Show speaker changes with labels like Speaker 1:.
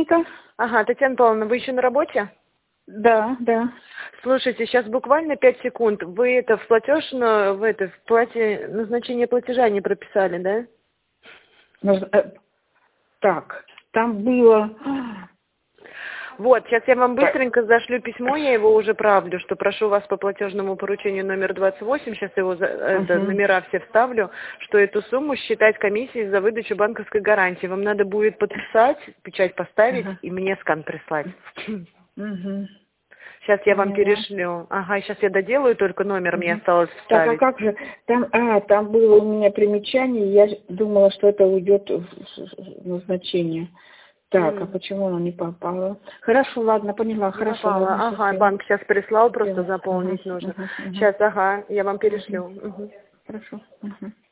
Speaker 1: это?
Speaker 2: Ага, Татьяна Павловна, вы еще на работе?
Speaker 1: Да, да.
Speaker 2: Слушайте, сейчас буквально 5 секунд. Вы это в платеж, в плате назначение платежа не прописали, да?
Speaker 1: Так, там было...
Speaker 2: Вот, сейчас я вам быстренько зашлю письмо, я его уже правлю, что прошу вас по платежному поручению номер 28, сейчас его номера все вставлю, что эту сумму считать комиссией за выдачу банковской гарантии. Вам надо будет подписать, печать поставить и мне скан прислать. Сейчас я вам перешлю. Ага, сейчас я доделаю, только номер мне осталось вставить.
Speaker 1: Так, а как же? Там было у меня примечание, я думала, что это уйдет в назначение. Так, а почему оно не попало? Хорошо, ладно, поняла, хорошо. Ладно,
Speaker 2: ага, банк сейчас прислал, просто заполнить нужно. Сейчас, ага, я вам перешлю.
Speaker 1: Хорошо.